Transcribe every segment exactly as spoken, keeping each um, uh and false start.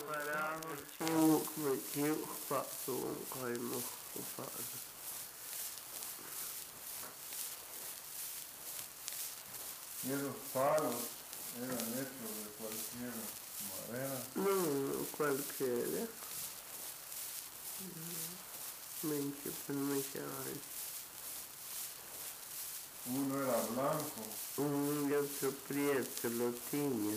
Carajo, chivo, me chivo, paso, un caimo, paso. Y esos palos eran hechos de cualquier madera. No, cualquiera. Mente, pero me llaman. Uno era blanco. Un y otro prieto, lo tiñe.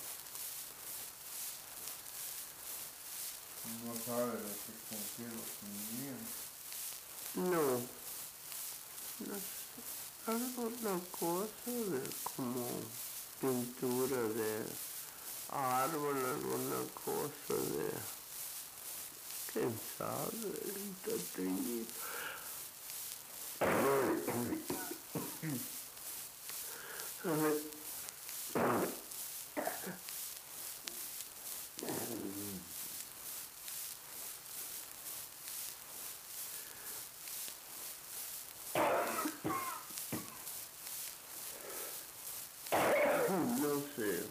No sabe de qué con qué lo tenían. No, no sé, alguna cosa de como pintura de árbol, alguna cosa de, quién sabe, está teñido. No sé.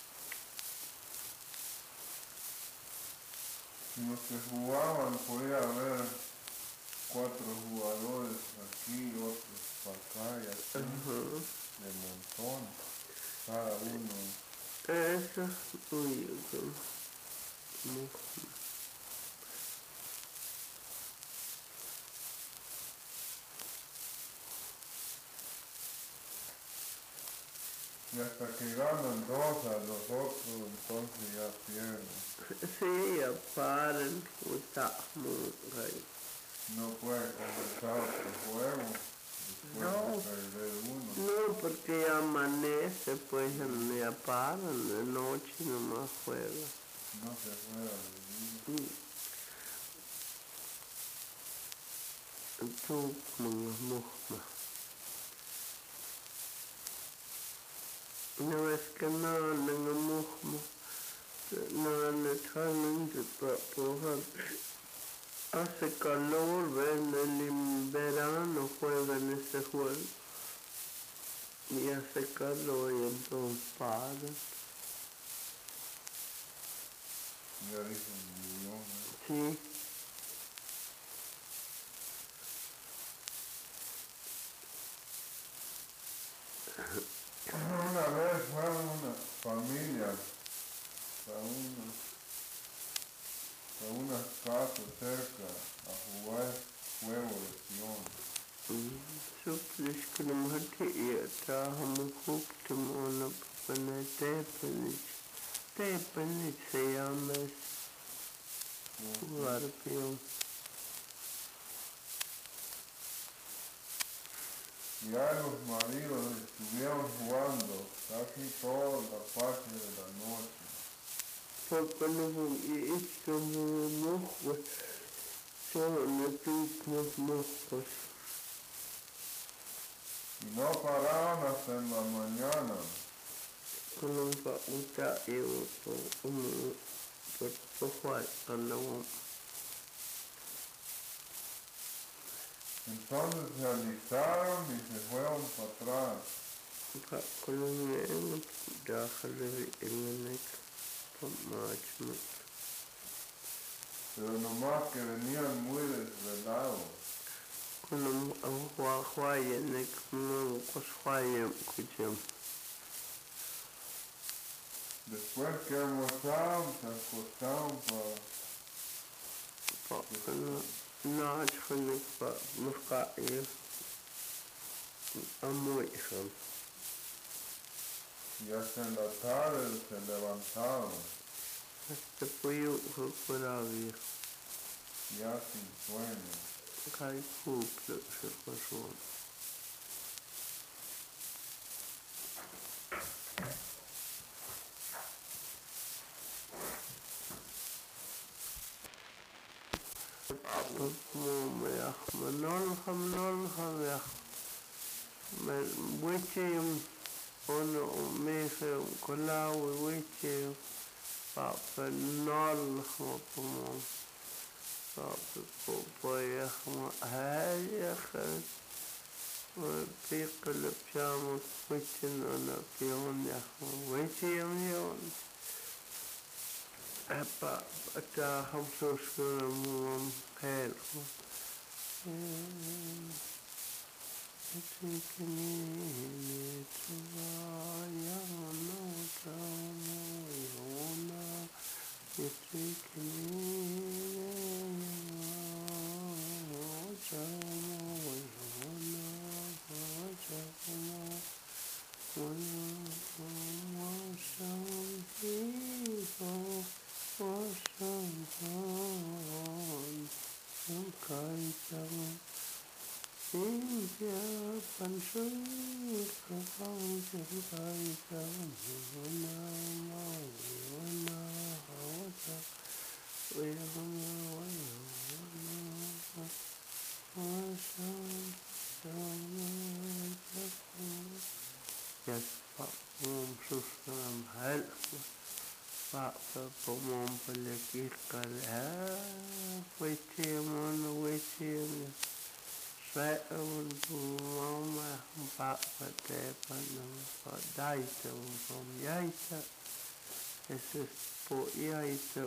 Los que jugaban podía haber cuatro jugadores aquí, otros para acá y así, Ajá. de montón, cada uno. Eso, uy, como, Y hasta que ganan dos a los otros, entonces ya pierden. sí, ya paran, estamos ahí. No puede comenzar otro juego después No, de perder uno. no, porque ya amanece, pues ya, ya paran, de noche nomás juega. No se juega de día. Tú, como los mojos. No es que no andan los mojos, no andan echando para poder. Hace calor, ven, en verano juegan ese juego. Y hace calor y entonces paran. Ya dijo mi idioma. Sí. Una vez fueron una familia a, una, a unas casas cerca a jugar juego de peón. Supliskrim hati traham huktumona papane tepanich. Tepanich se llama jugar peón. Ya los maridos estuvieron jugando casi toda la parte de la noche. Papane iskamu mojos. Son los mojos. Y no paraban hasta en la mañana. Con pa uta eu um por jugar andamos. Entonces se alistaron y se fueron para atrás. Con un dájale en el pomachmo. Pero nomás que venían muy desvelados. Con un juajuaya en el cosjuaya escuchamos. Después que almorzaron, se acostaron para... No, no, para buscar a muy hijos. Y hasta en la tarde se levantaron. Este pollo fue para viejo. Ya sin sueño. Cae cumple se pasó. منولها منولها يا من ويتشي ono mese kola wiche pa penol como pa po ya como ay ya pico le piamo wiche no na pion ya wiche yam yon Epa, taham suskuram helko. Etikini tuaya no tamoyona. Etikini tamoyona. Some people or someone some kind of India country come to the kind of Yona Yona Hawata we don't know Yes, Pum Susam help Papa Pomon Palekikal waiting on waiting Set on Mama Papa Tepan for Daita from Yaita. This is for Yaita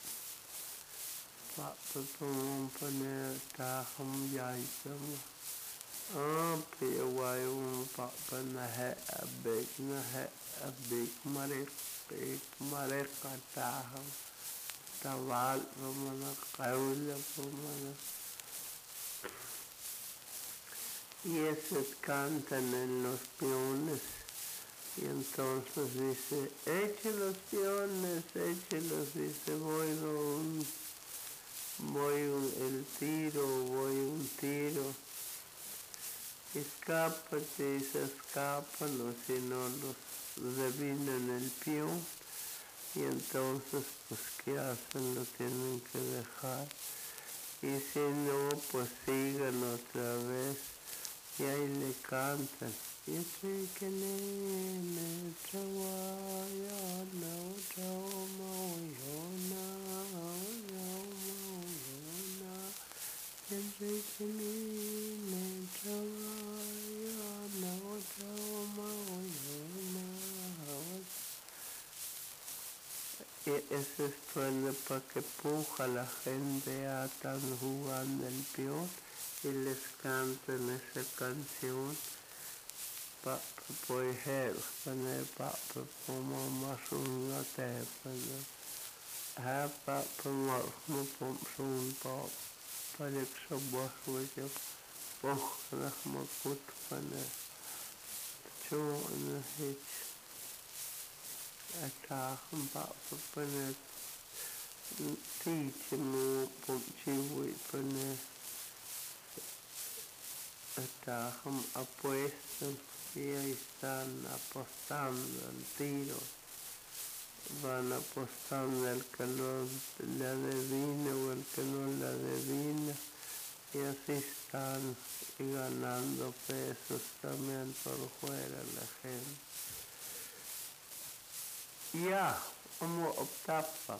Papa Pomon Pane Taham Yaita. Ah, pay a while, Papa Nahe, a big Nahe, a big Marek, big Mareka Taham, Taval Romana, Kaula Romana. Y ese cantan en los peones. Y entonces dice, eche los peones, échelos, dice, voy un, voy un, el tiro, voy un tiro. Escápate y se escapan o si no los revinan el peón y entonces pues qué hacen, lo tienen que dejar y si no pues sigan otra vez y ahí le cantan y estoy que nene trabaya no trama oyona oyona y estoy que nene trabaya no trama oyona. Y ese suena para que puja la gente a tan jugando el peón y les cantan esa canción para poder poner para como más una tepa ha para más no pomps un pop para que se baje poja la makut para cho na hitch atahan para para teach mo pomchi wi para Están apuestos y ahí están apostando al tiro. Van apostando el que no le adivina o el que no le adivina. Y así están y ganando pesos también por fuera la gente. Ya, como optapak.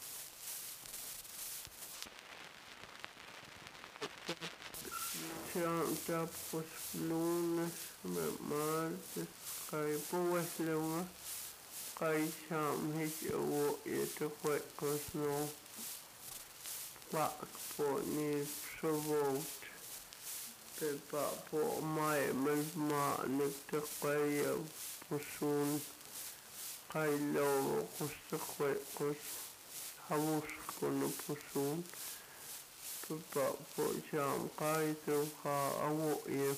Chanta pues lunes, martes, kay pues luma, kay sham hit wo ito kwek kosno, pak po ni sobot, pe pa po may magma nagta kaya pusun, kay lawa kosta kwek kos, hawus ko na pusun, Papa po jam kai to ka awo ye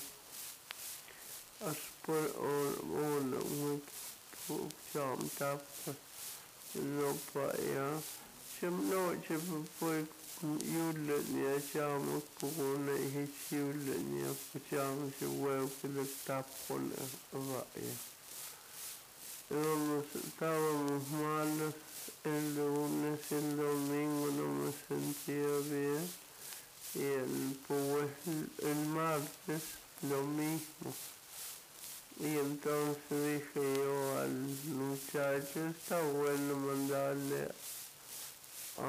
aspor on on with jam tap no pa ya chim no chim po yule ni jam ko na hi yule ni jam se we ko tap on va ya no estábamos malos el lunes el domingo no me sentía bien y el, pues, el martes lo mismo y entonces dije yo al muchacho está bueno mandarle a,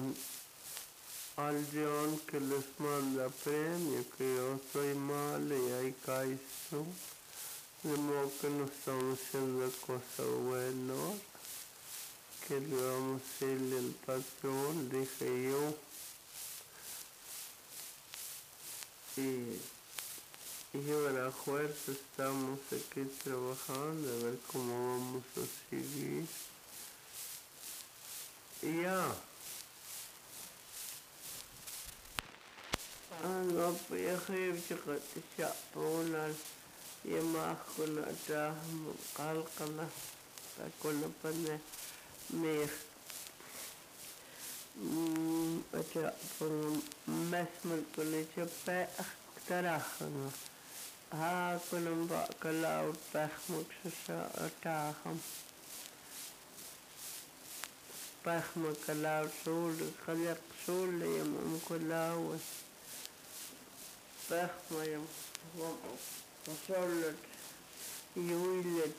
al John que les manda premio que yo estoy mal y ahí caizo de modo que no estamos haciendo cosas buenas que le vamos a hacerle al patrón, dije yo. Y, y yo a la fuerza estamos aquí trabajando a ver cómo vamos a seguir. Y ya. Ah, no, pues ya خير شغل الشعبون يماخنا تاهم قلقنا كنا بنا ميخ أشعبون مسمل كنا شبه اختراخنا ها كنا مباك لاود بخمك ششا تاهم بخمك لاود سول خلق سول يمم كلاود بخمة وصلت يولد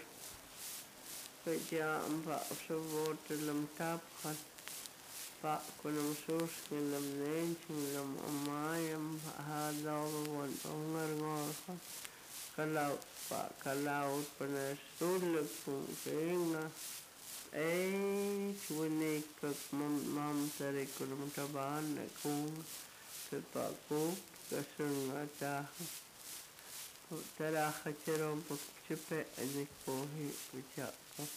فجاء بأسبوت لم تبخل فأكل مسوس لم ننشن لم أمايم هذا هو الأمر غارخل كلاو فأكلاو بنسول كونكينا أي شونيك مم تريك المتبان كون تباكو كسرنا تاهم تراخ چرم بكشبه أنكوهي بجاكم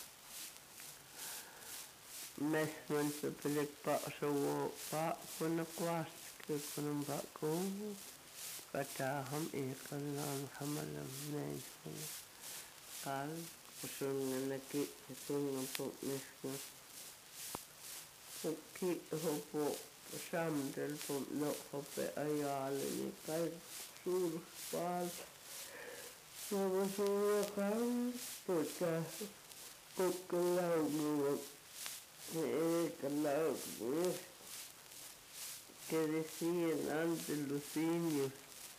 مسمن ببلك بأسوا بأكون قواس كيكون بأكون فتاهم إيقنا محمد منين قال وسننا نكي سننا بمسكن فكي هو Samtidig på loppet av jalen i Karlsruhe spal. Som var så kan putta putta laugua. Eka laugua. Que decían ante los niños.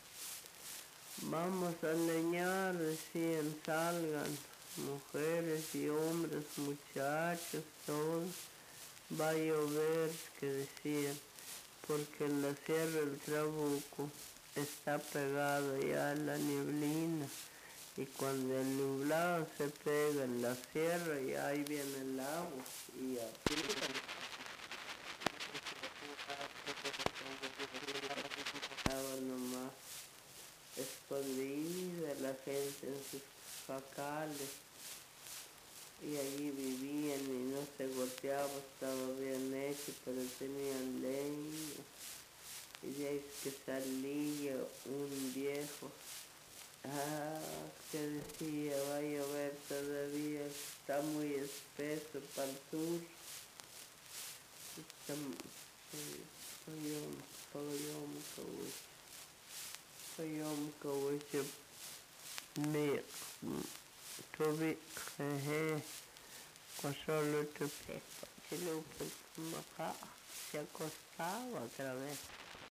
Vamos a leñar, decían, salgan, mujeres y hombres, muchachos, todos. Va a llover, que decían, porque en la sierra del Trabuco está pegado ya la neblina y cuando el nublado se pega en la sierra y ahí viene el agua y aquí estaba nomás escondida la gente en sus jacales. Y allí vivían y no se goteaba, estaba bien hecho, pero tenían leña. Y de ahí que salía un viejo, ah, que decía, va a llover todavía, está muy espeso para el sur. Está, payom, payom, kawich, payom, kawich, me, tobi, jeje. Pasó el otro peso, se lo acostaba otra vez.